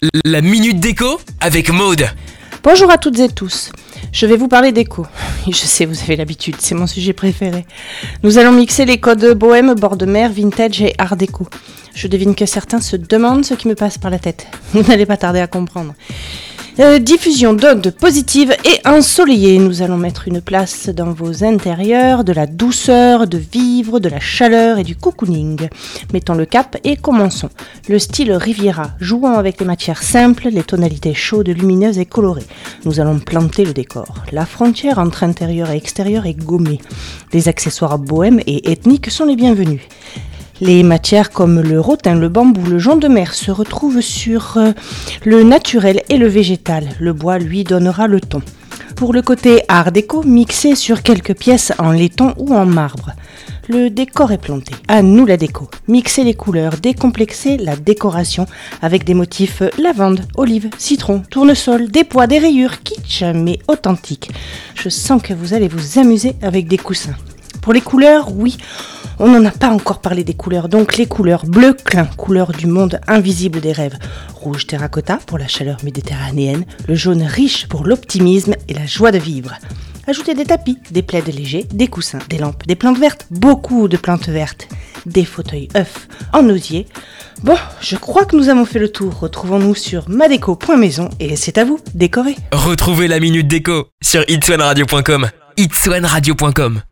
La Minute Déco avec Maude. Bonjour à toutes et tous, je vais vous parler déco. Je sais, vous avez l'habitude, c'est mon sujet préféré. Nous allons mixer les codes bohème, bord de mer, vintage et art déco. Je devine que certains se demandent ce qui me passe par la tête. Vous n'allez pas tarder à comprendre. Diffusion d'ondes positives et ensoleillées. Nous allons mettre une place dans vos intérieurs, de la douceur, de vivre, de la chaleur et du cocooning. Mettons le cap et commençons. Le style Riviera, jouons avec les matières simples, les tonalités chaudes, lumineuses et colorées. Nous allons planter le décor. La frontière entre intérieur et extérieur est gommée. Les accessoires bohèmes et ethniques sont les bienvenus. Les matières comme le rotin, le bambou, le jonc de mer se retrouvent sur le naturel et le végétal. Le bois, lui, donnera le ton. Pour le côté art déco, mixé sur quelques pièces en laiton ou en marbre. Le décor est planté. À nous la déco. Mixer les couleurs, décomplexer la décoration avec des motifs lavande, olive, citron, tournesol, des pois, des rayures, kitsch mais authentiques. Je sens que vous allez vous amuser avec des coussins. Pour les couleurs, oui, on n'en a pas encore parlé des couleurs, donc les couleurs bleu clin, couleur du monde invisible des rêves, rouge terracotta pour la chaleur méditerranéenne, le jaune riche pour l'optimisme et la joie de vivre. Ajoutez des tapis, des plaids légers, des coussins, des lampes, des plantes vertes, beaucoup de plantes vertes, des fauteuils œufs en osier. Bon, je crois que nous avons fait le tour. Retrouvons-nous sur madeco.maison et c'est à vous, décorez. Retrouvez la Minute Déco sur itswanradio.com. itswanradio.com